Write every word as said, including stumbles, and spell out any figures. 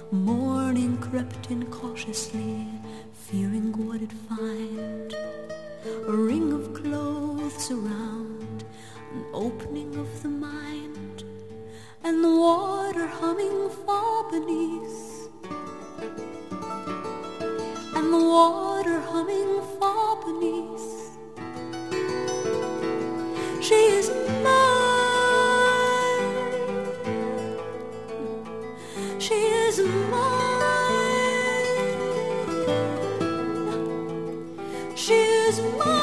Morning crept in cautiously, fearing what it'd find. A ring of clothes around, an opening of the mind, and the water humming far beneath, and the water humming far beneath. She is mine, she is mine, she is mine.